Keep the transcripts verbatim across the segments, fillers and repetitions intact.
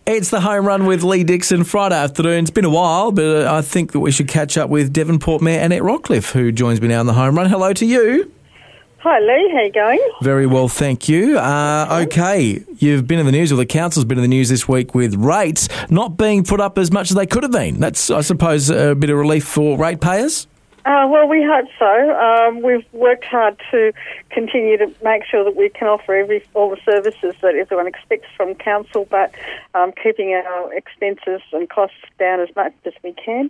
It's the Home Run with Lee Dixon, Friday afternoon. It's been a while, but I think that we should catch up with Devonport Mayor Annette Rockliff, who joins me now on the Home Run. Hello to you. Hi Lee, how you going? Very well, thank you. Uh, okay, you've been in the news, or the council's been in the news this week with rates not being put up as much as they could have been. That's, I suppose, a bit of relief for ratepayers? Uh, well, we hope so. Um, we've worked hard to continue to make sure that we can offer every all the services that everyone expects from council, but um, keeping our expenses and costs down as much as we can.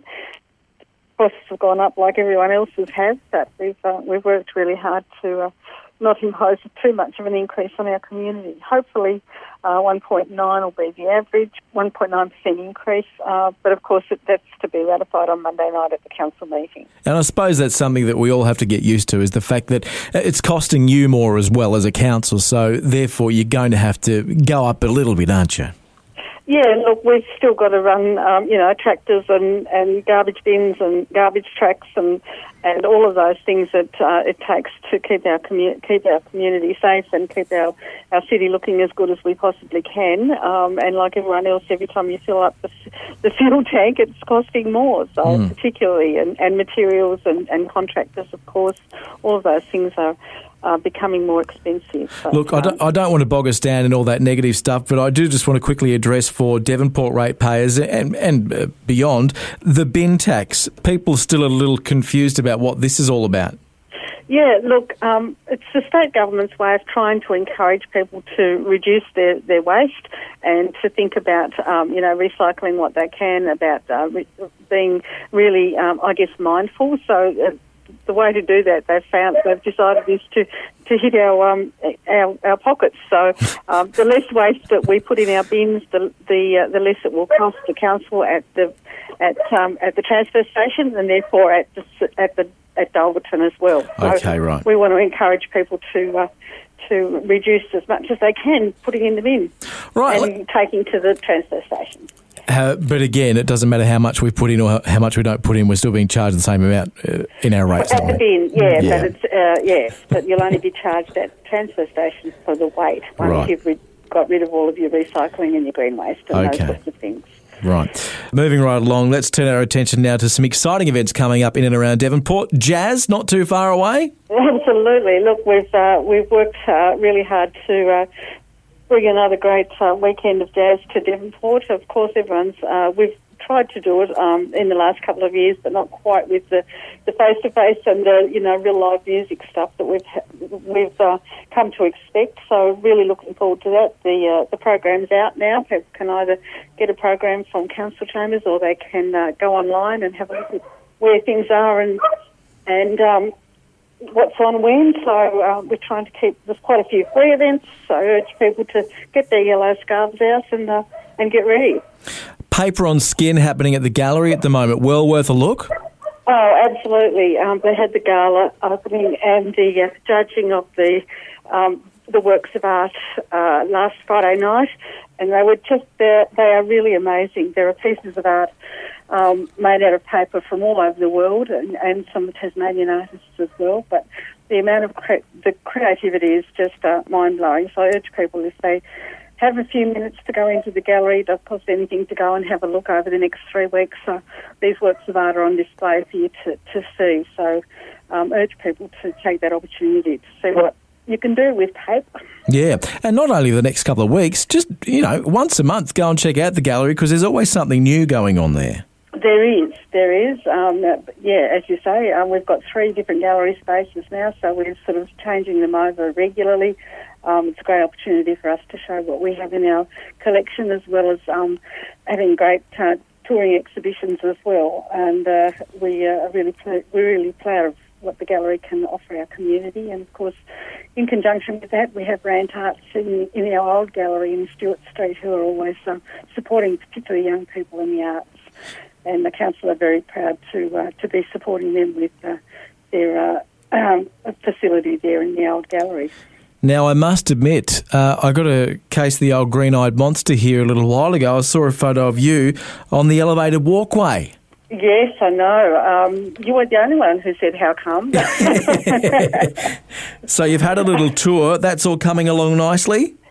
Costs have gone up like everyone else's has, but we've uh, we've worked really hard to uh, not impose too much of an increase on our community. Hopefully, uh, one point nine will be the average, one point nine percent increase, uh, but of course it, that's to be ratified on Monday night at the council meeting. And I suppose that's something that we all have to get used to, is the fact that it's costing you more as well as a council, so therefore you're going to have to go up a little bit, aren't you? Yeah, look, we've still got to run, um, you know, tractors and, and garbage bins and garbage trucks and, and all of those things that uh, it takes to keep our commu- keep our community safe and keep our, our city looking as good as we possibly can. Um, and like everyone else, every time you fill up the, the fuel tank, it's costing more. So mm. particularly, and, and materials and, and contractors, of course, all of those things are Uh, becoming more expensive. But, Look, I don't, I don't want to bog us down in all that negative stuff, but I do just want to quickly address for Devonport ratepayers and, and uh, beyond, the bin tax. People are still a little confused about what this is all about. Yeah, look, um, it's the state government's way of trying to encourage people to reduce their, their waste and to think about, um, you know, recycling what they can, about uh, re- being really, um, I guess, mindful. So uh, the way to do that, they've found, they've decided, is to, to hit our um our, our pockets. So um, the less waste that we put in our bins, the the uh, the less it will cost the council at the at um at the transfer station, and therefore at the at the at Dalberton as well. So okay, right. We want to encourage people to uh, to reduce as much as they can, putting in the bin, right, and taking to the transfer station. Uh, but again, it doesn't matter how much we put in or how much we don't put in. We're still being charged the same amount uh, in our rates. At the bin, yeah, yeah. but it's uh, yeah, but you'll only be charged at transfer stations for the weight once right. you've re- got rid of all of your recycling and your green waste and okay. those sorts of things. Right. Moving right along, let's turn our attention now to some exciting events coming up in and around Devonport. Jazz, not too far away. Absolutely. Look, we've uh, we've worked uh, really hard to. Uh, Bring another great uh, weekend of jazz to Devonport. Of course, everyone's uh, we've tried to do it um, in the last couple of years, but not quite with the the face to face and the you know real live music stuff that we've we've uh, come to expect. So really looking forward to that. The uh, the program's out now. People can either get a program from council chambers or they can uh, go online and have a look at where things are and and. Um, what's on when, so uh, we're trying to keep, there's quite a few free events, so I urge people to get their yellow scarves out and uh, and get ready. Paper on Skin happening at the gallery at the moment, well worth a look? Oh, absolutely. Um, they had the gala opening and the uh, judging of the um, the works of art uh, last Friday night, and they were just, they are really amazing. There are pieces of art Um, made out of paper from all over the world, and, and some Tasmanian artists as well. But the amount of cre- the creativity is just uh, mind blowing. So I urge people, if they have a few minutes to go into the gallery, it doesn't cost anything to go and have a look over the next three weeks. So these works of art are on display for you to, to see. So um, urge people to take that opportunity to see what you can do with paper. Yeah, and not only the next couple of weeks, just, you know, once a month, go and check out the gallery because there's always something new going on there. There is, there is. Um, yeah, as you say, um, we've got three different gallery spaces now, so we're sort of changing them over regularly. Um, it's a great opportunity for us to show what we have in our collection, as well as um, having great uh, touring exhibitions as well. And uh, we uh, are really pl- we're really proud of what the gallery can offer our community. And of course, in conjunction with that, we have Rant Arts in, in our old gallery in Stewart Street, who are always um, supporting particularly young people in the arts. And the council are very proud to uh, to be supporting them with uh, their uh, um, facility there in the old gallery. Now, I must admit, uh, I got a case of the old green-eyed monster here a little while ago. I saw a photo of you on the elevated walkway. Yes, I know. Um, you weren't the only one who said, how come? So you've had a little tour. That's all coming along nicely?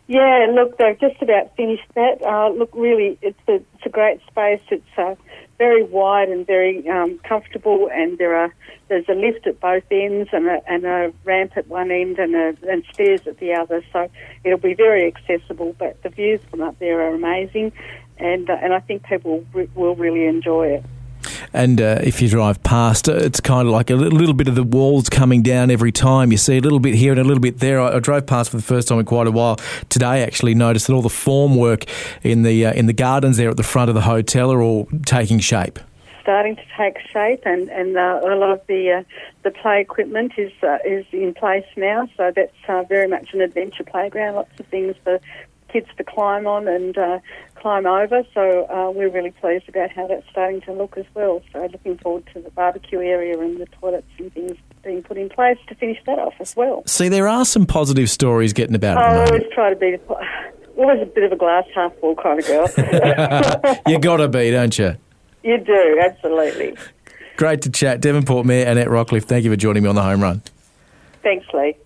Yeah, look, they've just about finished that. Uh, look, really, it's a, it's a great space. It's uh, very wide and very um, comfortable, and there are there's a lift at both ends and a, and a ramp at one end and, a, and stairs at the other. So it'll be very accessible. But the views from up there are amazing, and uh, and I think people re- will really enjoy it. And uh, if you drive past, it's kind of like a little bit of the walls coming down every time. You see a little bit here and a little bit there. I, I drove past for the first time in quite a while today. Actually, noticed that all the formwork in the uh, in the gardens there at the front of the hotel are all taking shape. Starting to take shape, and and uh, a lot of the uh, the play equipment is uh, is in place now. So that's uh, very much an adventure playground. Lots of things for kids to climb on and uh, climb over. So uh, we're really pleased about how that's starting to look as well. So looking forward to the barbecue area and the toilets and things being put in place to finish that off as well. See, there are some positive stories getting about. I always try to be always a bit of a glass half full kind of girl. You got to be, don't you? You do, absolutely. Great to chat. Devonport Mayor Annette Rockliff, thank you for joining me on the Home Run. Thanks, Lee.